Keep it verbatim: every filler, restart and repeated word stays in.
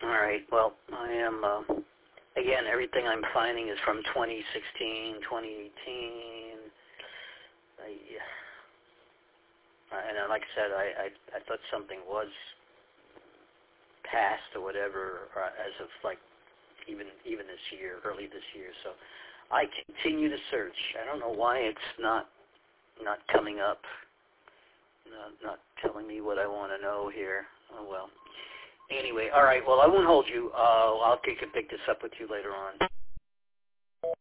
All right. Well, I am, uh, again, everything I'm finding is from twenty sixteen, twenty eighteen. I, and uh, like I said, I, I, I thought something was passed or whatever or as of like even even this year, early this year. So I continue to search. I don't know why it's not not coming up, not, not telling me what I want to know here. Oh, well. Anyway, all right. Well, I won't hold you. Uh, I'll pick, pick this up with you later on.